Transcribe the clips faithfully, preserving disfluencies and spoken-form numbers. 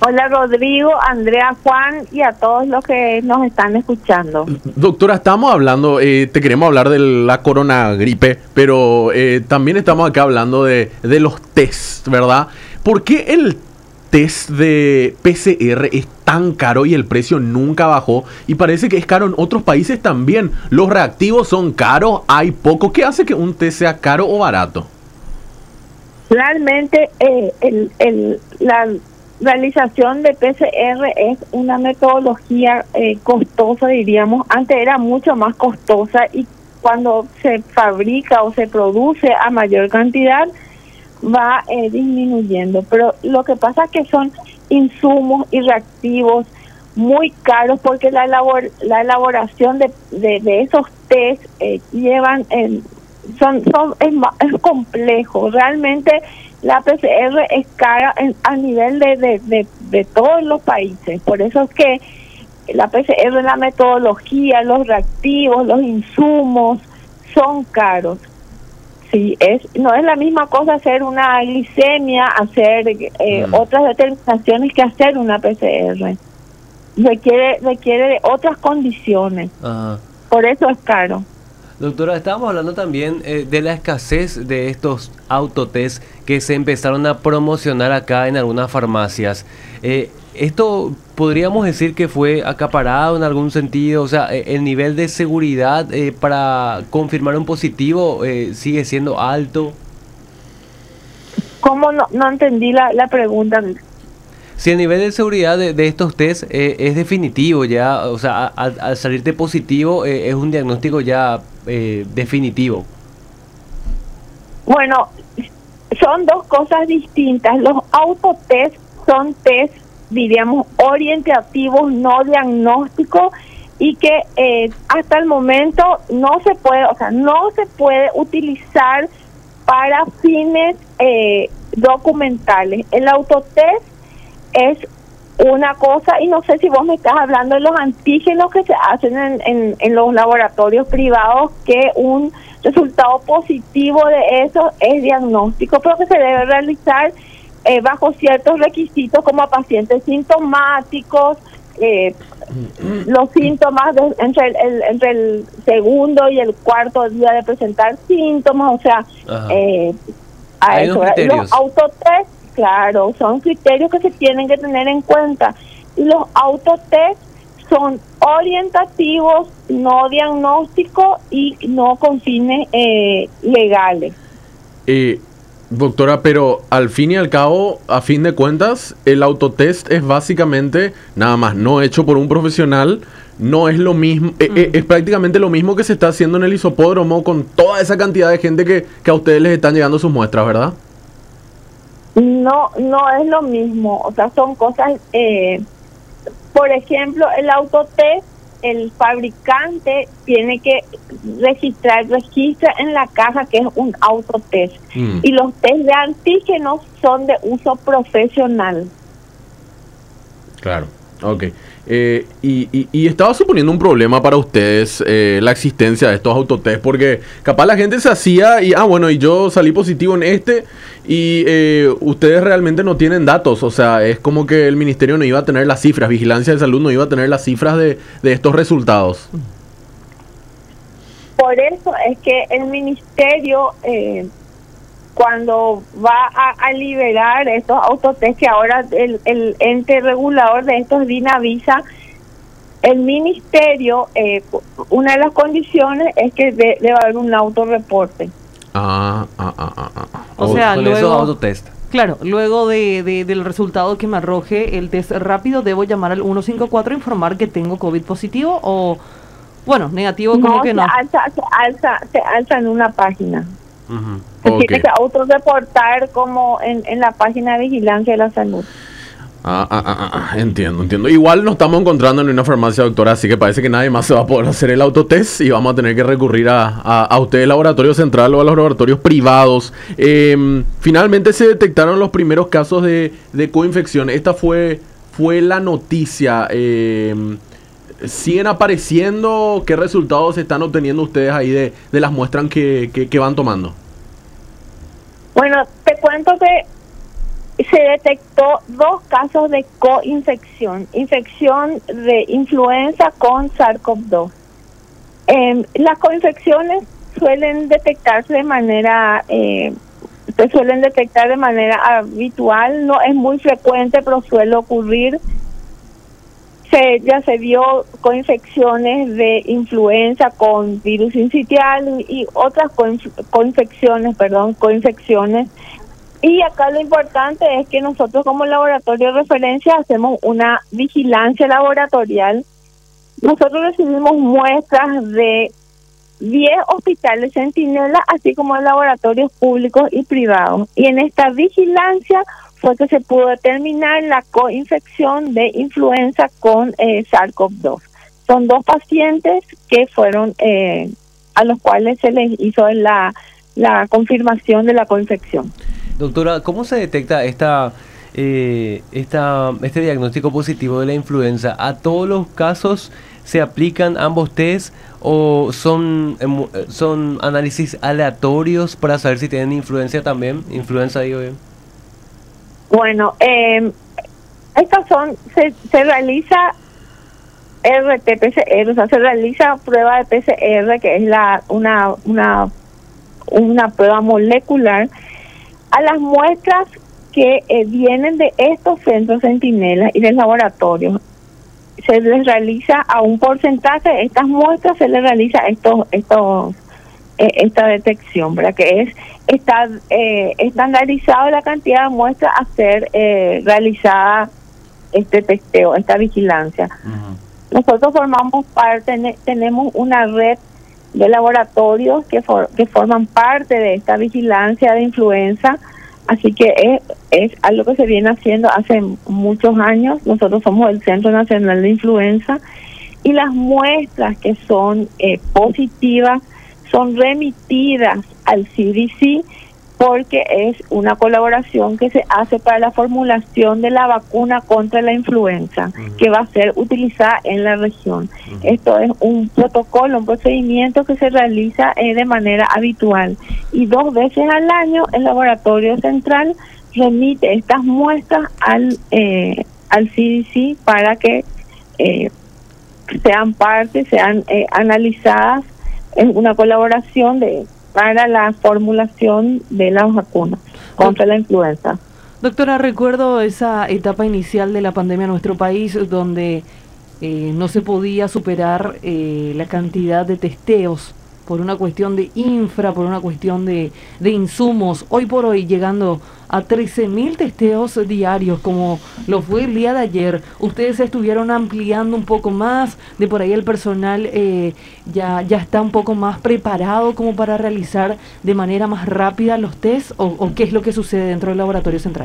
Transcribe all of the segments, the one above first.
Hola Rodrigo, Andrea, Juan y a todos los que nos están escuchando. Doctora, estamos hablando, eh, te queremos hablar de la coronagripe, pero eh, también estamos acá hablando de, de los test, ¿verdad? ¿Por qué el test de P C R es tan caro y el precio nunca bajó? Y parece que es caro en otros países también. Los reactivos son caros, hay poco. ¿Qué hace que un test sea caro o barato? Realmente eh, el, el, la realización de P C R es una metodología eh, costosa, diríamos. Antes era mucho más costosa y cuando se fabrica o se produce a mayor cantidad va eh, disminuyendo. Pero lo que pasa es que son insumos y reactivos muy caros porque la elabor la elaboración de, de, de esos test eh, llevan en, son son es, es complejo. Realmente la P C R es cara en, a nivel de, de, de, de todos los países. Por eso es que la P C R, la metodología, los reactivos, los insumos son caros. Sí, es no es la misma cosa hacer una glicemia, hacer eh, mm. otras determinaciones que hacer una P C R. Requiere requiere de otras condiciones. Ajá. Por eso es caro. Doctora, estábamos hablando también eh, de la escasez de estos autotest que se empezaron a promocionar acá en algunas farmacias. Eh, ¿Esto podríamos decir que fue acaparado en algún sentido? O sea, ¿el nivel de seguridad eh, para confirmar un positivo eh, sigue siendo alto? ¿Cómo? No, no entendí la, la pregunta. Si el nivel de seguridad de, de estos test eh, es definitivo ya, o sea, al, al salirte positivo eh, es un diagnóstico ya eh, definitivo. Bueno, son dos cosas distintas. Los autotest son test, diríamos, orientativos, no diagnósticos, y que eh, hasta el momento no se puede, o sea, no se puede utilizar para fines eh, documentales. El autotest es una cosa, y no sé si vos me estás hablando de los antígenos que se hacen en, en, en los laboratorios privados, que un resultado positivo de eso es diagnóstico, pero que se debe realizar eh, bajo ciertos requisitos, como a pacientes sintomáticos, eh, los síntomas de, entre, el, el, entre el segundo y el cuarto día de presentar síntomas, o sea, eh, a eso, los autotest. Claro, son criterios que se tienen que tener en cuenta. Los autotest son orientativos, no diagnósticos y no con fines eh, legales. Eh, doctora, pero al fin y al cabo, a fin de cuentas, el autotest es básicamente nada más no hecho por un profesional. No es lo mismo, mm. eh, es prácticamente lo mismo que se está haciendo en el hisopódromo con toda esa cantidad de gente que, que a ustedes les están llegando sus muestras, ¿verdad? No, no es lo mismo, o sea, son cosas, eh, por ejemplo, el autotest, el fabricante tiene que registrar, registra en la caja que es un autotest, mm. y los test de antígenos son de uso profesional. Claro, ok. Eh, y, y, y estaba suponiendo un problema para ustedes eh, la existencia de estos autotest, porque capaz la gente se hacía y, ah, bueno, y yo salí positivo en este y eh, ustedes realmente no tienen datos, o sea, es como que el ministerio no iba a tener las cifras, Vigilancia de Salud no iba a tener las cifras de, de estos resultados. Por eso es que el ministerio... Eh, cuando va a, a liberar estos autotest, que ahora el, el ente regulador de estos DINAVISA, el ministerio, eh, una de las condiciones es que de, debe haber un autorreporte. Ah, ah, ah, ah, ah. O oh, sea, con luego, esos autotest. Claro, luego de, de, del resultado que me arroje el test rápido, ¿debo llamar al ciento cincuenta y cuatro e informar que tengo COVID positivo o, bueno, negativo como no, que se no? Alza, se, alza, se alza en una página. Uh-huh. Se Okay. tiene que autorreportar como en, en la página de Vigilancia de la Salud. Ah, ah, ah, ah, entiendo, entiendo. Igual nos estamos encontrando en una farmacia, doctora, así que parece que nadie más se va a poder hacer el autotest y vamos a tener que recurrir a, a, a ustedes, laboratorio central, o a los laboratorios privados. Eh, finalmente se detectaron los primeros casos de, de coinfección. Esta fue, fue la noticia. Eh, ¿Siguen apareciendo? ¿Qué resultados están obteniendo ustedes ahí de, de las muestras que, que, que van tomando? Bueno, te cuento que se detectó dos casos de coinfección, infección de influenza con SARS-CoV dos. Eh, las coinfecciones suelen detectarse de manera, eh, se suelen detectar de manera habitual, no es muy frecuente, pero suele ocurrir. Se, ya se vio coinfecciones de influenza con virus sincitial y otras coinf- coinfecciones, perdón, coinfecciones. Y acá lo importante es que nosotros como laboratorio de referencia hacemos una vigilancia laboratorial. Nosotros recibimos muestras de diez hospitales Centinela, así como de laboratorios públicos y privados. Y en esta vigilancia fue que se pudo determinar la coinfección de influenza con eh, SARS-CoV dos. Son dos pacientes que fueron, eh, a los cuales se les hizo la, la confirmación de la coinfección. Doctora, ¿cómo se detecta esta, eh, esta, este diagnóstico positivo de la influenza? ¿A todos los casos se aplican ambos test o son, son análisis aleatorios para saber si tienen influenza también? Influenza, digo bien. Bueno, eh, estas son, se, se realiza R T P C R, o sea, se realiza prueba de P C R, que es la una una una prueba molecular, a las muestras que eh, vienen de estos centros Centinela y del laboratorio. Se les realiza a un porcentaje de estas muestras, se les realiza estos estos eh, esta detección, ¿verdad? Que es está eh, estandarizado la cantidad de muestras a ser eh, realizada este testeo, esta vigilancia. Uh-huh. Nosotros formamos parte, ne, tenemos una red de laboratorios que for, que forman parte de esta vigilancia de influenza, así que es, es algo que se viene haciendo hace muchos años. Nosotros somos el Centro Nacional de Influenza y las muestras que son eh, positivas son remitidas al C D C porque es una colaboración que se hace para la formulación de la vacuna contra la influenza, uh-huh, que va a ser utilizada en la región. Uh-huh. Esto es un protocolo, un procedimiento que se realiza eh, de manera habitual. Y dos veces al año el laboratorio central remite estas muestras al, eh, al C D C para que eh, sean parte, sean eh, analizadas en una colaboración de para la formulación de las vacunas contra la influenza. Doctora, recuerdo esa etapa inicial de la pandemia en nuestro país donde eh, no se podía superar eh, la cantidad de testeos por una cuestión de infra, por una cuestión de, de insumos. Hoy por hoy llegando a trece mil testeos diarios, como lo fue el día de ayer. Ustedes estuvieron ampliando un poco más, de por ahí el personal eh, ya, ya está un poco más preparado como para realizar de manera más rápida los tests, o, o qué es lo que sucede dentro del laboratorio central.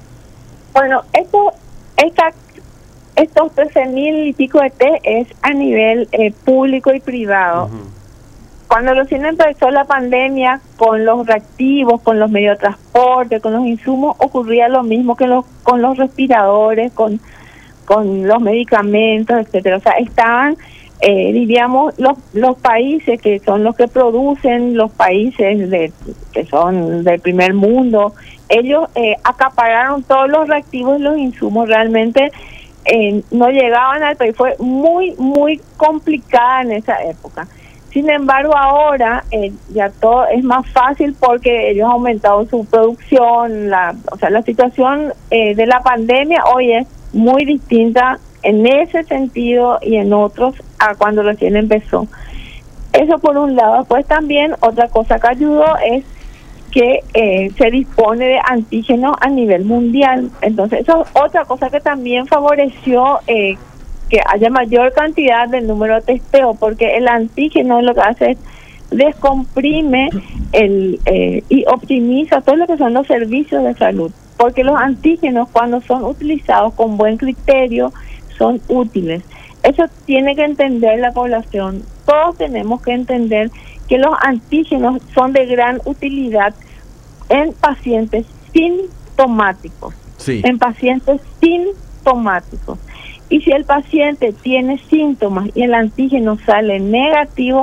Bueno, esto, esta, estos trece mil y pico de test es a nivel eh, público y privado. Uh-huh. Cuando recién empezó la pandemia, con los reactivos, con los medios de transporte, con los insumos, ocurría lo mismo que los, con los respiradores, con, con los medicamentos, etcétera. O sea, estaban, eh, diríamos, los, los países que son los que producen, los países de, que son del primer mundo, ellos eh, acapararon todos los reactivos y los insumos. Realmente eh, no llegaban al país. Fue muy, muy complicada en esa época. Sin embargo, ahora eh, ya todo es más fácil porque ellos han aumentado su producción. La, o sea, la situación eh, de la pandemia hoy es muy distinta en ese sentido y en otros a cuando recién empezó. Eso por un lado. Pues también otra cosa que ayudó es que eh, se dispone de antígenos a nivel mundial. Entonces, eso es otra cosa que también favoreció eh, que haya mayor cantidad del número de testeo, porque el antígeno lo que hace es descomprime el eh, y optimiza todo lo que son los servicios de salud, porque los antígenos, cuando son utilizados con buen criterio, son útiles. Eso tiene que entender la población. Todos tenemos que entender que los antígenos son de gran utilidad en pacientes sintomáticos, sí. en pacientes sintomáticos. Y si el paciente tiene síntomas y el antígeno sale negativo,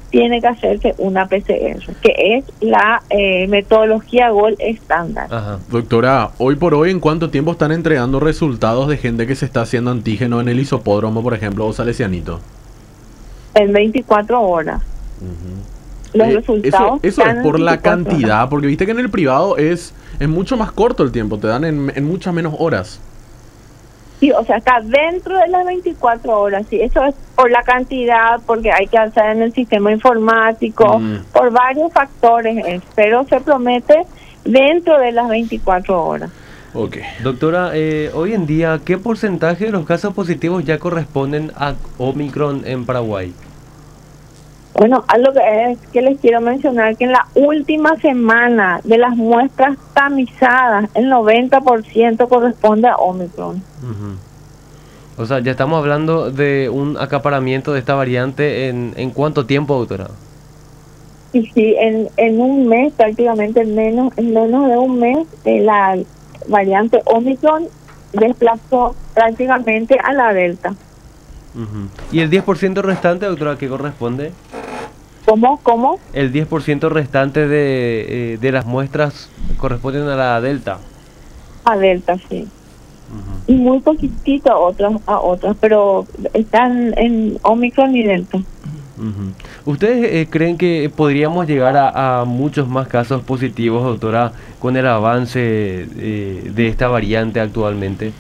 tiene que hacerse una P C R, que es la eh, metodología Gold estándar. Ajá. Doctora, hoy por hoy, ¿en cuánto tiempo están entregando resultados de gente que se está haciendo antígeno en el hisopódromo, por ejemplo, o salesianito? En veinticuatro horas. Uh-huh. Los eh, resultados. Eso, eso es por la cantidad, horas. porque viste que en el privado es, es mucho más corto el tiempo, te dan en, en muchas menos horas. Sí, o sea, está dentro de las veinticuatro horas, sí, eso es por la cantidad, porque hay que hacer en el sistema informático, Mm. por varios factores, eh, pero se promete dentro de las veinticuatro horas. Ok. Doctora, eh, hoy en día, ¿qué porcentaje de los casos positivos ya corresponden a Omicron en Paraguay? Bueno, algo que, es que les quiero mencionar, que en la última semana de las muestras tamizadas, el noventa por ciento corresponde a Omicron. Uh-huh. O sea, ya estamos hablando de un acaparamiento de esta variante en, ¿en cuánto tiempo, doctora? Y sí, en, en un mes, prácticamente en menos, en menos de un mes, eh, la variante Omicron desplazó prácticamente a la Delta. Uh-huh. ¿Y el diez por ciento restante, doctora, qué corresponde? ¿Cómo? ¿Cómo? El diez por ciento restante de, eh, de las muestras corresponden a la Delta. A Delta, sí. Uh-huh. Y muy poquitito a otras, a otras, pero están en Omicron y Delta. Uh-huh. ¿Ustedes eh, creen que podríamos llegar a, a muchos más casos positivos, doctora, con el avance eh, de esta variante actualmente?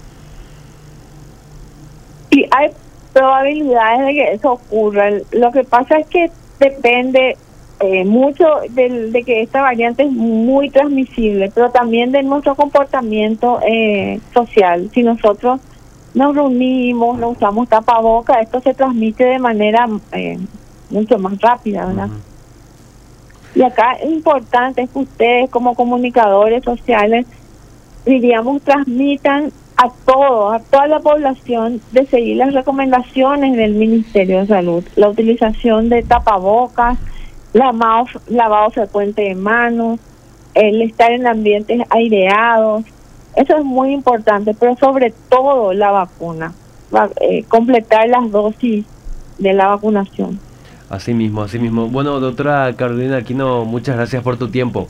Sí, hay probabilidades de que eso ocurra. Lo que pasa es que depende eh, mucho de, de que esta variante es muy transmisible, pero también de nuestro comportamiento eh, social. Si nosotros nos reunimos, no usamos tapabocas, esto se transmite de manera eh, mucho más rápida, ¿verdad? Uh-huh. Y acá es importante que ustedes como comunicadores sociales, diríamos, transmitan a todos, a toda la población, de seguir las recomendaciones del Ministerio de Salud, la utilización de tapabocas, lavado, lavado frecuente de manos, el estar en ambientes aireados, eso es muy importante, pero sobre todo la vacuna, va, eh, completar las dosis de la vacunación. Así mismo, así mismo. Bueno, doctora Carolina Aquino, muchas gracias por tu tiempo.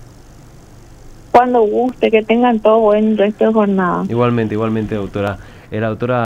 Cuando guste, que tengan todo buen resto de jornada. Igualmente, igualmente, doctora. Era doctora